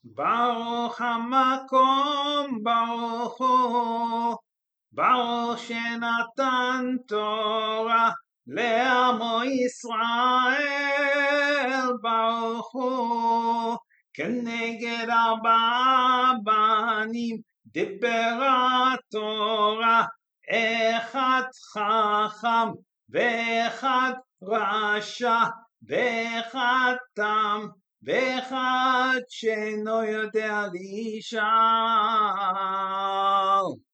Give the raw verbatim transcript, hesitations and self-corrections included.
ברוך המקום ברוך הוא, ברוך שנתן תורה לעמו ישראל, ברוך הוא כנגד ארבעה בנים דיברה תורה, אחד חכם ואחד רשע ואחד תם ואחד שאינו יודע להישאר.